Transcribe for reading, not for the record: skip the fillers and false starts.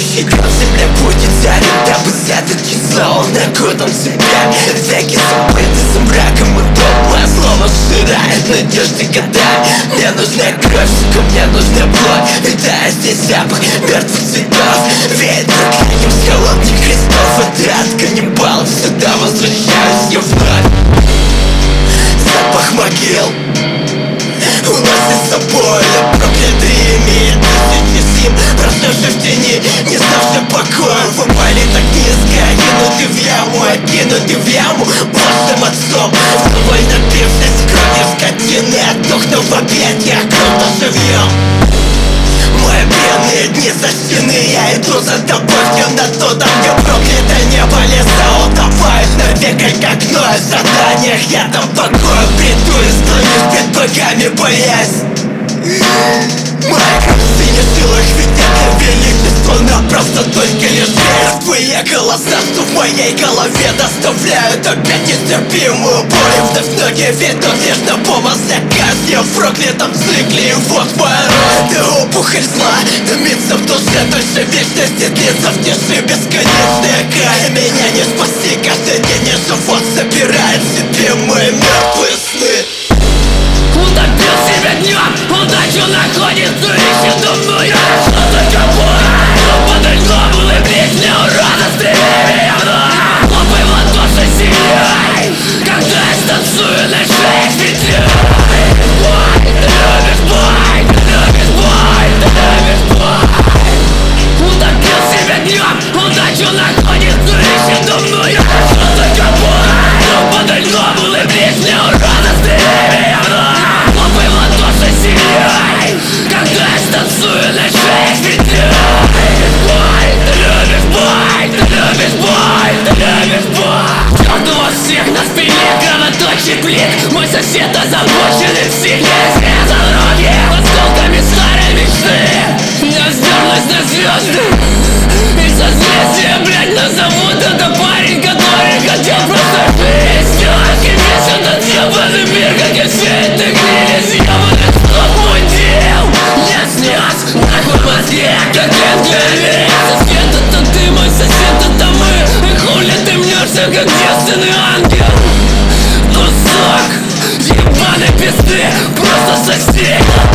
Следующий год земля будет зарит, дабы заточить зло на год он себя. Веки забыты сумраком и дома слово сжирает надежды года. Мне нужна кровь, сука, мне нужна плоть. Витая здесь запах мертвых цветов. Веет проклятием с холодных крестов. Отряд каннибалов, сюда возвращаюсь я вновь. Запах могил уносит с собой проклятые ими тысячи зим, прошедшие в тени, не знавшие покоя. Упали так низко, кинуты в яму, окинуты в яму Божьим отцом. Вдоволь напившись кровью скотины, отдохнув в объятиях круто живьем. Мои бедные дни сочтены, я иду за тобой в темноту, там где проклятое небо леса утопают навеки, как гной в страданиях. Я там покою приду и склонюсь перед богами, боясь. Моя кровь в синих жилах, ведь это величество, но просто только лишь мертвые голоса, что в моей голове доставляют опять нестерпимую боль. Вновь ноги ведут лишь на помощь для казни в проклятом цикле. И вот моя роль, ты опухоль зла, дымится в душе, дольше вечности длится в тиши бесконечная край. Меня не спаси, каждый день я живот собирает в себе мои мертвые сны. Утопил себя днем, удачу находит, но ищет думаю, что только бой. Но под льдом улыбнись мне, урона, стрели меня вновь. Хлопай в ладоши сильней, когда я станцую на шее петлей. Бой, ты любишь бой, ты любишь бой, ты любишь бой. Утопил себя днем, удачу находит, но ищет думаю, что только бой. Но под льдом улыбнись мне, урона, стрели меня вновь. Когда я станцую на шее петлей. Бой, ты любишь бой, ты любишь бой, ты любишь бой. Черт у всех на спине кровоточий блик. Мой сосед озабоченный псих, я изрезал руки осколками старой мечты. Я сдернусь на звезды и созвездия, блять, назовут это парень, который хотел просто жить. Стелки весят от ебаный мир, как и все эти гнили съебаны. Мой дел, я снес нахуй мозги, как энглери. Сосед, это ты, мой сосед, это мы. И хули ты мнешься, как девственный ангел. Кусок ебаной пизды, просто сосед.